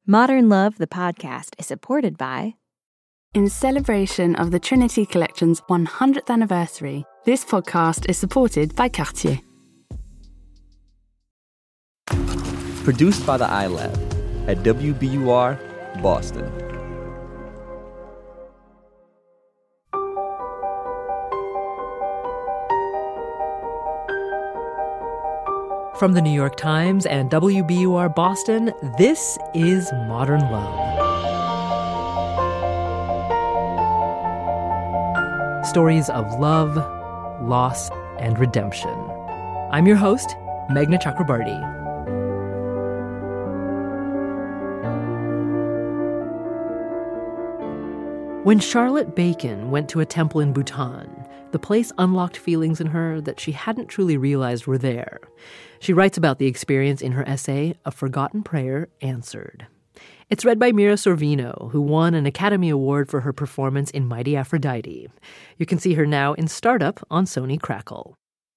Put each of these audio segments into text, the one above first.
Modern Love, the podcast, is supported by... In celebration of the Trinity Collection's 100th anniversary, this podcast is supported by Cartier. Produced by the iLab at WBUR, Boston. From the New York Times and WBUR Boston, this is Modern Love. Stories of love, loss, and redemption. I'm your host, Meghna Chakrabarty. When Charlotte Bacon went to a temple in Bhutan, the place unlocked feelings in her that she hadn't truly realized were there. She writes about the experience in her essay, A Forgotten Prayer Answered. It's read by Mira Sorvino, who won an Academy Award for her performance in Mighty Aphrodite. You can see her now in Startup on Sony Crackle.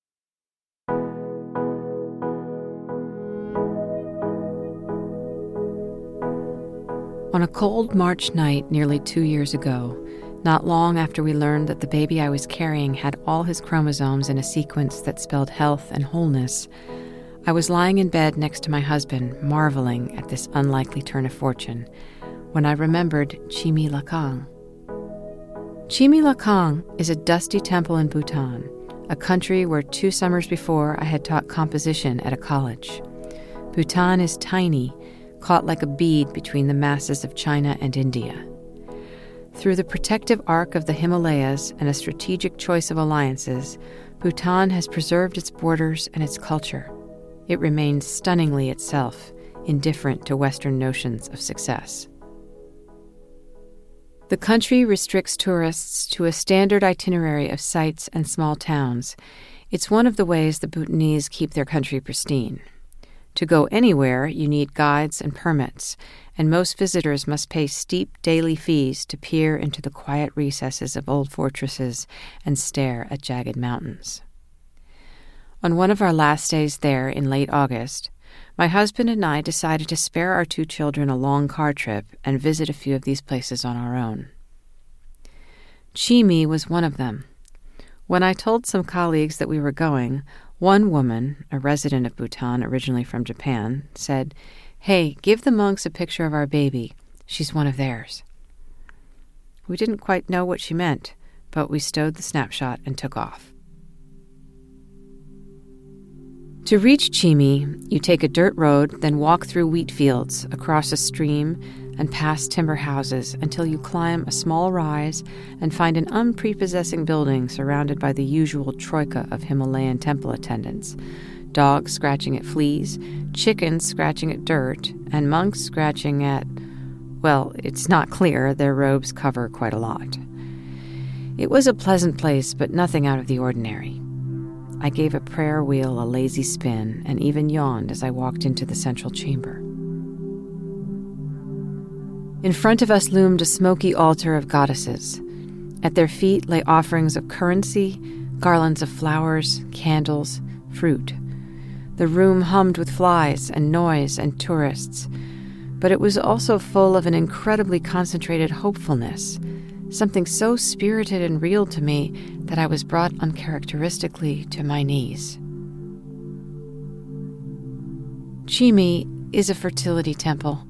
On a cold March night nearly 2 years ago, not long after we learned that the baby I was carrying had all his chromosomes in a sequence that spelled health and wholeness, I was lying in bed next to my husband, marveling at this unlikely turn of fortune, when I remembered Chimi Lakang. Chimi Lakang is a dusty temple in Bhutan, a country where 2 summers before I had taught composition at a college. Bhutan is tiny, caught like a bead between the masses of China and India. Through the protective arc of the Himalayas and a strategic choice of alliances, Bhutan has preserved its borders and its culture. It remains stunningly itself, indifferent to Western notions of success. The country restricts tourists to a standard itinerary of sites and small towns. It's one of the ways the Bhutanese keep their country pristine. To go anywhere, you need guides and permits, and most visitors must pay steep daily fees to peer into the quiet recesses of old fortresses and stare at jagged mountains. On one of our last days there in late August, my husband and I decided to spare our 2 children a long car trip and visit a few of these places on our own. Chimi was one of them. When I told some colleagues that we were going, one woman, a resident of Bhutan originally from Japan, said, "Hey, give the monks a picture of our baby. She's one of theirs." We didn't quite know what she meant, but we stowed the snapshot and took off. To reach Chimi, you take a dirt road, then walk through wheat fields, across a stream, and past timber houses until you climb a small rise and find an unprepossessing building surrounded by the usual troika of Himalayan temple attendants. Dogs scratching at fleas, chickens scratching at dirt, and monks scratching at, well, it's not clear, their robes cover quite a lot. It was a pleasant place, but nothing out of the ordinary. I gave a prayer wheel a lazy spin and even yawned as I walked into the central chamber. In front of us loomed a smoky altar of goddesses. At their feet lay offerings of currency, garlands of flowers, candles, fruit. The room hummed with flies and noise and tourists, but it was also full of an incredibly concentrated hopefulness, something so spirited and real to me that I was brought uncharacteristically to my knees. Chimi is a fertility temple.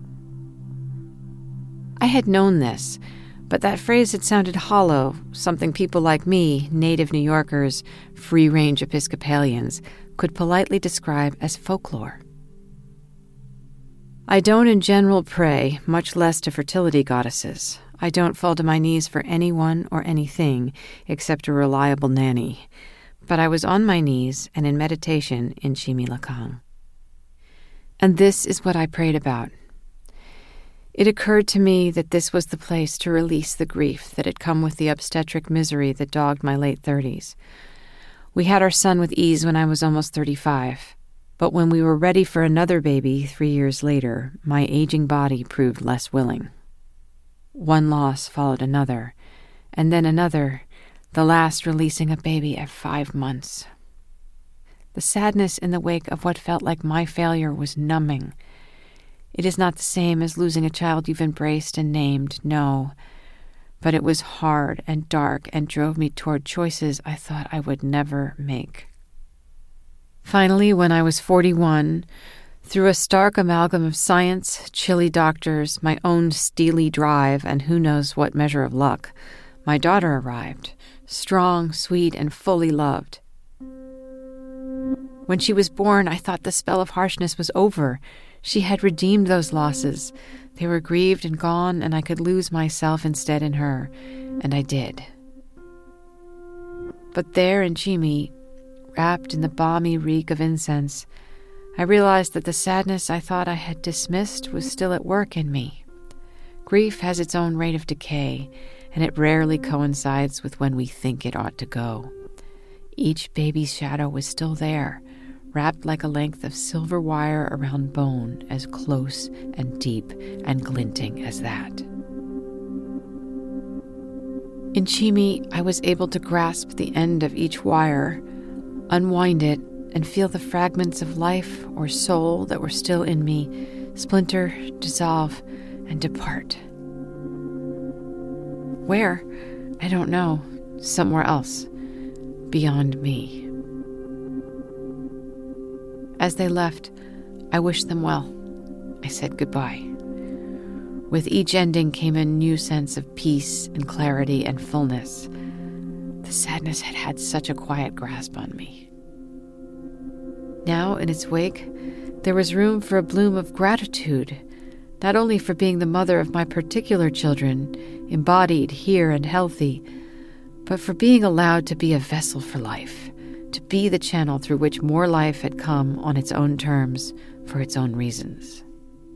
I had known this, but that phrase had sounded hollow, something people like me, native New Yorkers, free-range Episcopalians, could politely describe as folklore. I don't in general pray, much less to fertility goddesses. I don't fall to my knees for anyone or anything except a reliable nanny. But I was on my knees and in meditation in Chimi Lakang. And this is what I prayed about. It occurred to me that this was the place to release the grief that had come with the obstetric misery that dogged my late 30s. We had our son with ease when I was almost 35, but when we were ready for another baby 3 years later, my aging body proved less willing. One loss followed another, and then another, the last releasing a baby at 5 months. The sadness in the wake of what felt like my failure was numbing. It is not the same as losing a child you've embraced and named, no. But it was hard and dark and drove me toward choices I thought I would never make. Finally, when I was 41, through a stark amalgam of science, chilly doctors, my own steely drive, and who knows what measure of luck, my daughter arrived, strong, sweet, and fully loved. When she was born, I thought the spell of harshness was over. She had redeemed those losses. They were grieved and gone, and I could lose myself instead in her. And I did. But there in Chimi, wrapped in the balmy reek of incense, I realized that the sadness I thought I had dismissed was still at work in me. Grief has its own rate of decay, and it rarely coincides with when we think it ought to go. Each baby's shadow was still there, wrapped like a length of silver wire around bone, as close and deep and glinting as that. In Chimi, I was able to grasp the end of each wire, unwind it, and feel the fragments of life or soul that were still in me splinter, dissolve, and depart. Where? I don't know. Somewhere else. Beyond me. As they left, I wished them well. I said goodbye. With each ending came a new sense of peace and clarity and fullness. The sadness had had such a quiet grasp on me. Now, in its wake, there was room for a bloom of gratitude, not only for being the mother of my particular children, embodied, here, and healthy, but for being allowed to be a vessel for life, to be the channel through which more life had come on its own terms, for its own reasons.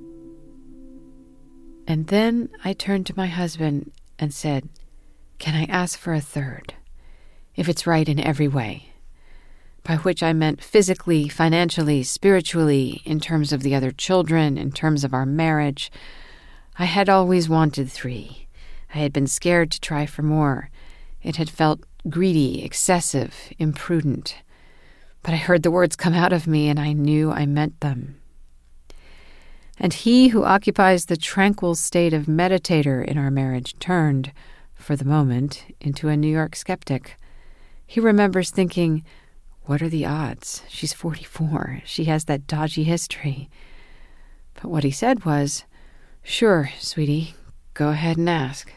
And then I turned to my husband and said, "Can I ask for a third, if it's right in every way?" By which I meant physically, financially, spiritually, in terms of the other children, in terms of our marriage. I had always wanted 3. I had been scared to try for more. It had felt greedy, excessive, imprudent. But I heard the words come out of me, and I knew I meant them. And he who occupies the tranquil state of meditator in our marriage turned, for the moment, into a New York skeptic. He remembers thinking, what are the odds? She's 44. She has that dodgy history. But what he said was, "Sure, sweetie, go ahead and ask."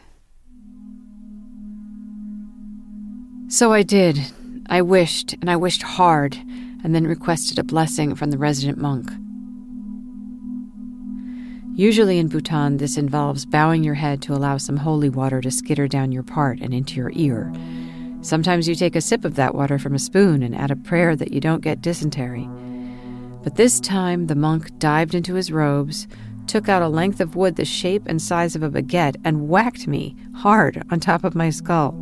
So I did. I wished, and I wished hard, and then requested a blessing from the resident monk. Usually in Bhutan, this involves bowing your head to allow some holy water to skitter down your part and into your ear. Sometimes you take a sip of that water from a spoon and add a prayer that you don't get dysentery. But this time, the monk dived into his robes, took out a length of wood the shape and size of a baguette, and whacked me hard on top of my skull.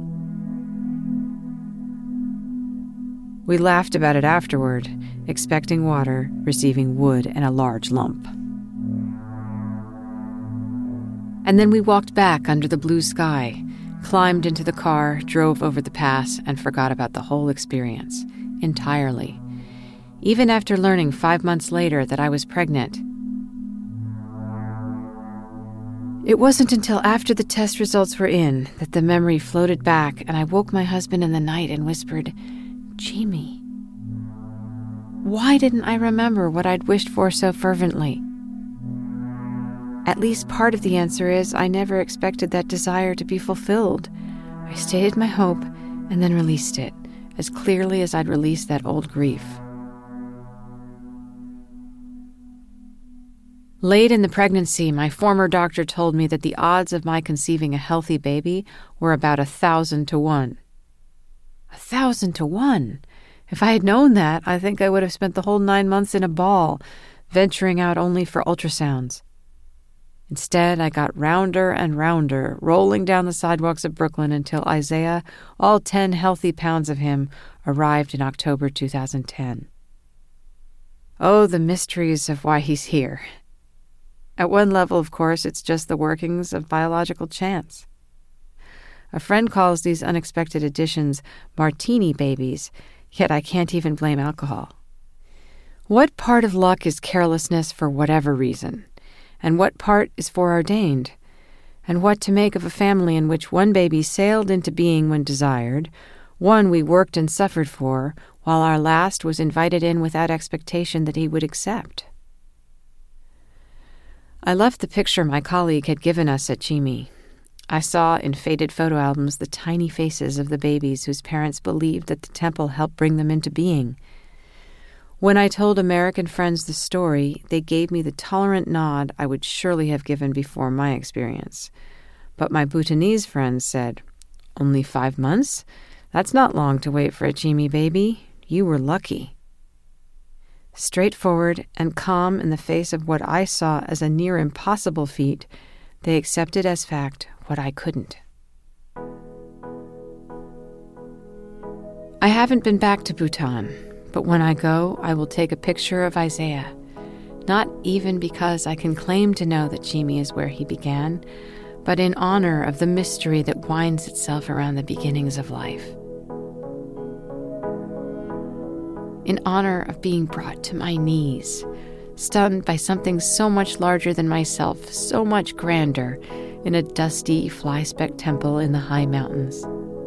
We laughed about it afterward, expecting water, receiving wood and a large lump. And then we walked back under the blue sky, climbed into the car, drove over the pass, and forgot about the whole experience, entirely, even after learning 5 months later that I was pregnant. It wasn't until after the test results were in that the memory floated back, and I woke my husband in the night and whispered, "Chimi." Why didn't I remember what I'd wished for so fervently? At least part of the answer is I never expected that desire to be fulfilled. I stated my hope and then released it, as clearly as I'd released that old grief. Late in the pregnancy, my former doctor told me that the odds of my conceiving a healthy baby were about 1,000 to 1. 1,000 to 1! If I had known that, I think I would have spent the whole 9 months in a ball, venturing out only for ultrasounds. Instead, I got rounder and rounder, rolling down the sidewalks of Brooklyn until Isaiah, all 10 healthy pounds of him, arrived in October 2010. Oh, the mysteries of why he's here. At one level, of course, it's just the workings of biological chance. A friend calls these unexpected additions martini babies, yet I can't even blame alcohol. What part of luck is carelessness for whatever reason? and what part is foreordained, and what to make of a family in which one baby sailed into being when desired, one we worked and suffered for, while our last was invited in without expectation that he would accept. I left the picture my colleague had given us at CHIMI. I saw in faded photo albums the tiny faces of the babies whose parents believed that the temple helped bring them into being. When I told American friends the story, they gave me the tolerant nod I would surely have given before my experience. But my Bhutanese friends said, "Only 5 months? That's not long to wait for a CHIMI baby. You were lucky." Straightforward and calm in the face of what I saw as a near impossible feat, they accepted as fact what I couldn't. I haven't been back to Bhutan, but when I go, I will take a picture of Isaiah, not even because I can claim to know that CHIMI is where he began, but in honor of the mystery that winds itself around the beginnings of life. In honor of being brought to my knees, stunned by something so much larger than myself, so much grander, in a dusty, fly-specked temple in the high mountains.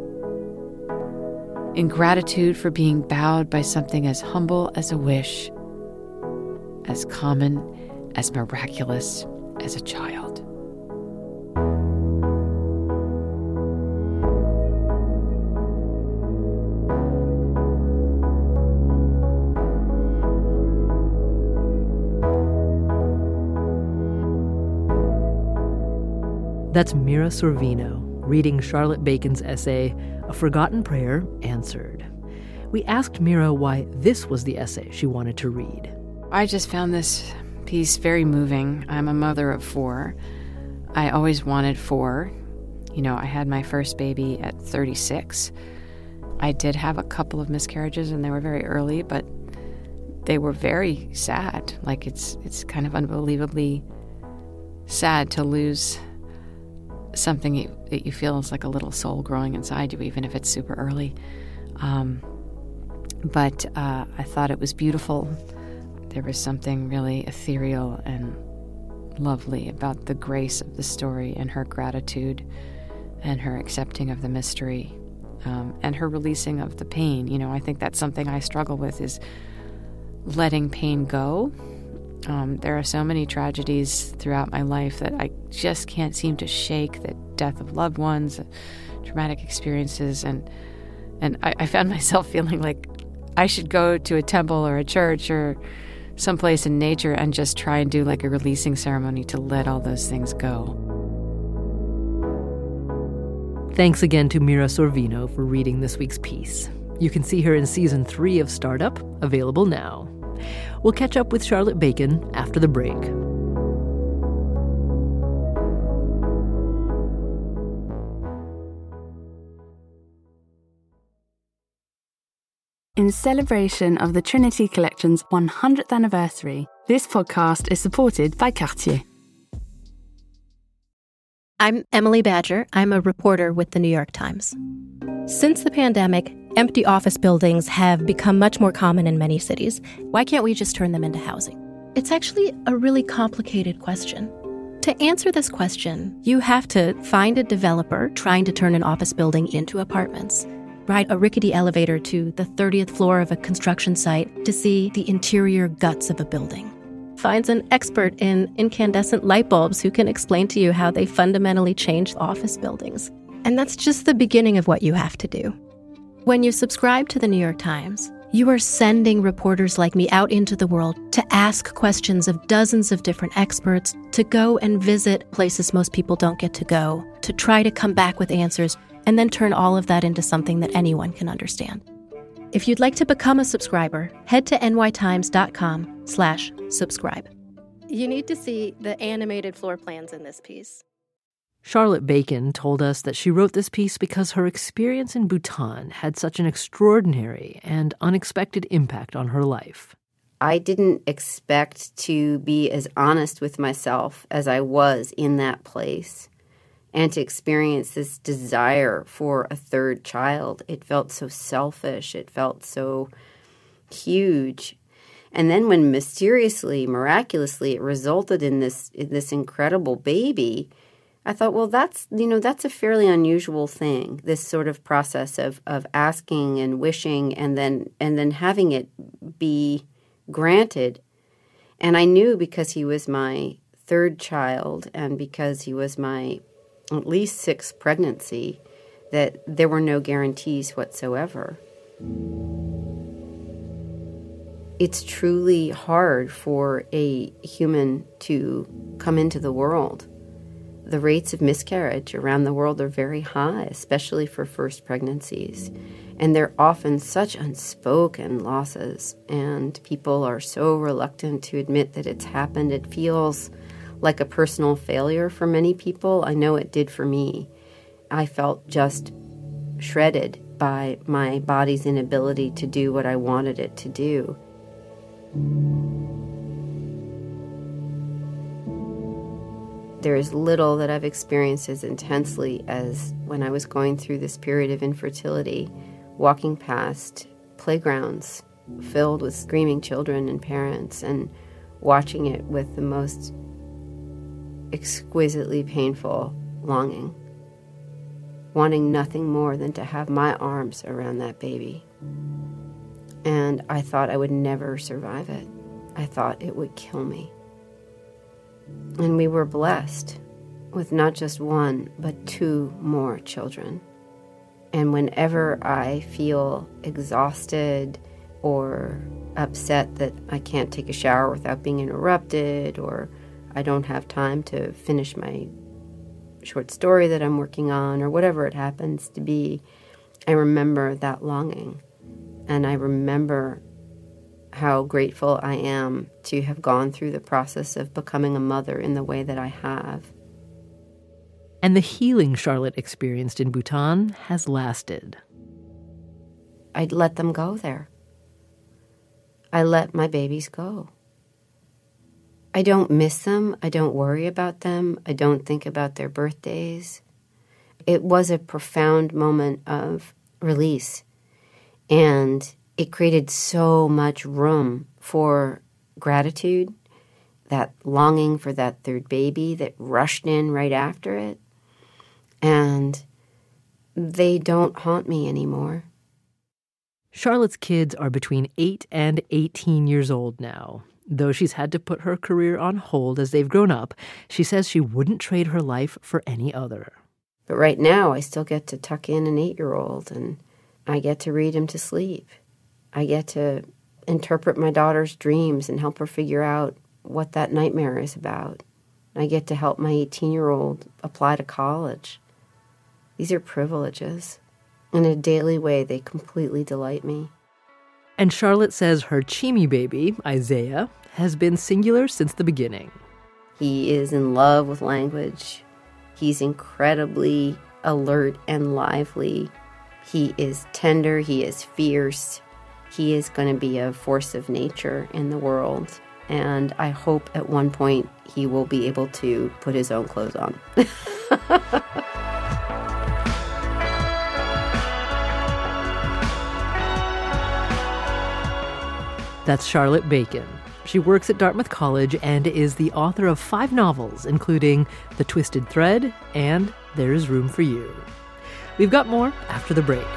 In gratitude for being bowed by something as humble as a wish, as common, as miraculous as a child. That's Mira Sorvino reading Charlotte Bacon's essay, A Forgotten Prayer Answered. We asked Mira why this was the essay she wanted to read. I just found this piece very moving. I'm a mother of 4. I always wanted 4. I had my first baby at 36. I did have a couple of miscarriages, and they were very early, but they were very sad. Like, it's kind of unbelievably sad to lose something that you feel is like a little soul growing inside you, even if it's super early. But I thought it was beautiful. There was something really ethereal and lovely about the grace of the story and her gratitude and her accepting of the mystery and her releasing of the pain. I think that's something I struggle with, is letting pain go. There are so many tragedies throughout my life that I just can't seem to shake, the death of loved ones, traumatic experiences, and I found myself feeling like I should go to a temple or a church or someplace in nature and just try and do like a releasing ceremony to let all those things go. Thanks again to Mira Sorvino for reading this week's piece. You can see her in Season 3 of Startup, available now. We'll catch up with Charlotte Bacon after the break. In celebration of the Trinity Collection's 100th anniversary, this podcast is supported by Cartier. I'm Emily Badger. I'm a reporter with the New York Times. Since the pandemic, empty office buildings have become much more common in many cities. Why can't we just turn them into housing? It's actually a really complicated question. To answer this question, you have to find a developer trying to turn an office building into apartments, ride a rickety elevator to the 30th floor of a construction site to see the interior guts of a building, finds an expert in incandescent light bulbs who can explain to you how they fundamentally change office buildings. And that's just the beginning of what you have to do. When you subscribe to the New York Times, you are sending reporters like me out into the world to ask questions of dozens of different experts, to go and visit places most people don't get to go, to try to come back with answers, and then turn all of that into something that anyone can understand. If you'd like to become a subscriber, head to nytimes.com/subscribe. You need to see the animated floor plans in this piece. Charlotte Bacon told us that she wrote this piece because her experience in Bhutan had such an extraordinary and unexpected impact on her life. I didn't expect to be as honest with myself as I was in that place and to experience this desire for a third child. It felt so selfish. It felt so huge. And then when mysteriously, miraculously, it resulted in this incredible baby, I thought, well, that's a fairly unusual thing, this sort of process of asking and wishing and then having it be granted. And I knew, because he was my third child and because he was my at least sixth pregnancy, that there were no guarantees whatsoever. It's truly hard for a human to come into the world. The rates of miscarriage around the world are very high, especially for first pregnancies. And they're often such unspoken losses, and people are so reluctant to admit that it's happened. It feels like a personal failure for many people. I know it did for me. I felt just shredded by my body's inability to do what I wanted it to do. There is little that I've experienced as intensely as when I was going through this period of infertility, walking past playgrounds filled with screaming children and parents and watching it with the most exquisitely painful longing, wanting nothing more than to have my arms around that baby. And I thought I would never survive it. I thought it would kill me. And we were blessed with not just one, but two more children. And whenever I feel exhausted or upset that I can't take a shower without being interrupted, or I don't have time to finish my short story that I'm working on, or whatever it happens to be, I remember that longing. And I remember how grateful I am to have gone through the process of becoming a mother in the way that I have. And the healing Charlotte experienced in Bhutan has lasted. I'd let them go there. I let my babies go. I don't miss them. I don't worry about them. I don't think about their birthdays. It was a profound moment of release. And it created so much room for gratitude, that longing for that third baby that rushed in right after it. And they don't haunt me anymore. Charlotte's kids are between 8 and 18 years old now. Though she's had to put her career on hold as they've grown up, she says she wouldn't trade her life for any other. But right now, I still get to tuck in an 8-year-old, and I get to read him to sleep. I get to interpret my daughter's dreams and help her figure out what that nightmare is about. I get to help my 18-year-old apply to college. These are privileges. In a daily way, they completely delight me. And Charlotte says her Chimi baby, Isaiah, has been singular since the beginning. He is in love with language. He's incredibly alert and lively. He is tender. He is fierce. He is going to be a force of nature in the world. And I hope at one point he will be able to put his own clothes on. That's Charlotte Bacon. She works at Dartmouth College and is the author of 5 novels, including The Twisted Thread and There Is Room for You. We've got more after the break.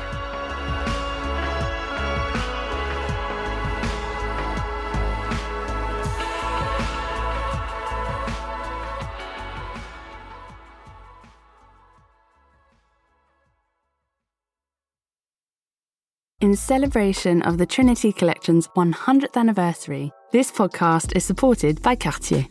In celebration of the Trinity Collection's 100th anniversary, this podcast is supported by Cartier.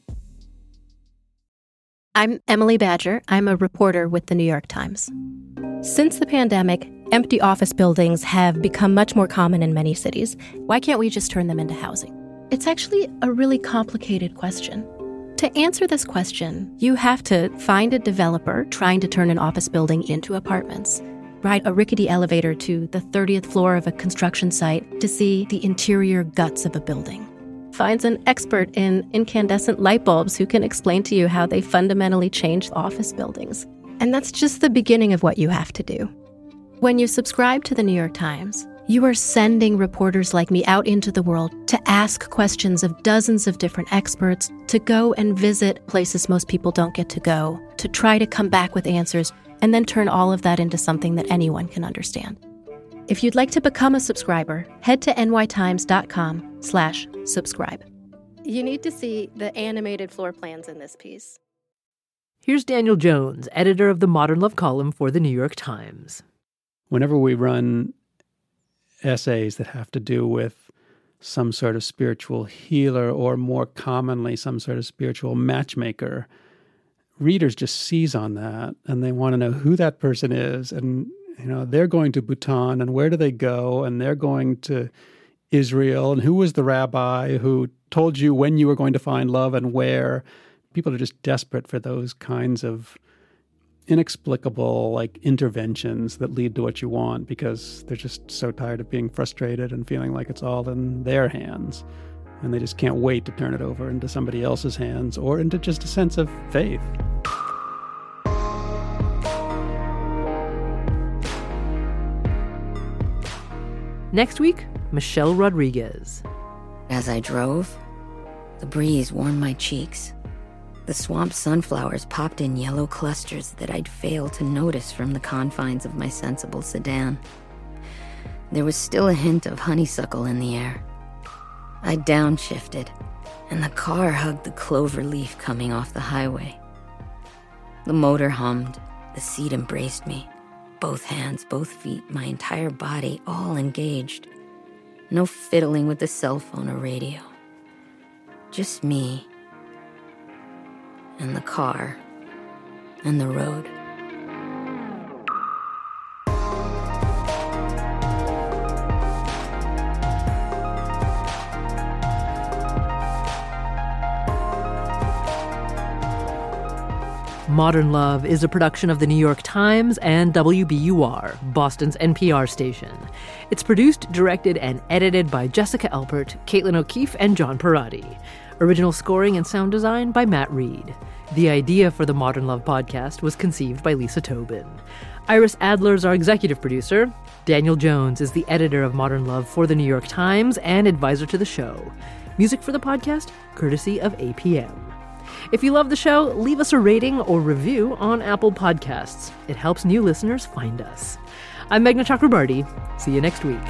I'm Emily Badger. I'm a reporter with the New York Times. Since the pandemic, empty office buildings have become much more common in many cities. Why can't we just turn them into housing? It's actually a really complicated question. To answer this question, you have to find a developer trying to turn an office building into apartments, ride a rickety elevator to the 30th floor of a construction site to see the interior guts of a building. Finds an expert in incandescent light bulbs who can explain to you how they fundamentally change office buildings. And that's just the beginning of what you have to do. When you subscribe to the New York Times, You are sending reporters like me out into the world to ask questions of dozens of different experts, to go and visit places most people don't get to go, to try to come back with answers, and then turn all of that into something that anyone can understand. If you'd like to become a subscriber, head to nytimes.com/subscribe. You need to see the animated floor plans in this piece. Here's Daniel Jones, editor of the Modern Love column for the New York Times. Whenever we run essays that have to do with some sort of spiritual healer, or more commonly some sort of spiritual matchmaker, readers just seize on that and they want to know who that person is. And, they're going to Bhutan, and where do they go? And they're going to Israel, and who was the rabbi who told you when you were going to find love and where? People are just desperate for those kinds of inexplicable interventions that lead to what you want, because they're just so tired of being frustrated and feeling like it's all in their hands, and they just can't wait to turn it over into somebody else's hands or into just a sense of faith. Next week, Michelle Rodriguez. As I drove, the breeze warmed my cheeks. The swamp sunflowers popped in yellow clusters that I'd failed to notice from the confines of my sensible sedan. There was still a hint of honeysuckle in the air. I downshifted, and the car hugged the clover leaf coming off the highway. The motor hummed, the seat embraced me. Both hands, both feet, my entire body, all engaged. No fiddling with the cell phone or radio. Just me, and the car, and the road. Modern Love is a production of the New York Times and WBUR, Boston's NPR station. It's produced, directed, and edited by Jessica Alpert, Caitlin O'Keefe, and John Parati. Original scoring and sound design by Matt Reed. The idea for the Modern Love podcast was conceived by Lisa Tobin. Iris Adler is our executive producer. Daniel Jones is the editor of Modern Love for the New York Times and advisor to the show. Music for the podcast, courtesy of APM. If you love the show, leave us a rating or review on Apple Podcasts. It helps new listeners find us. I'm Meghna Chakrabarti. See you next week.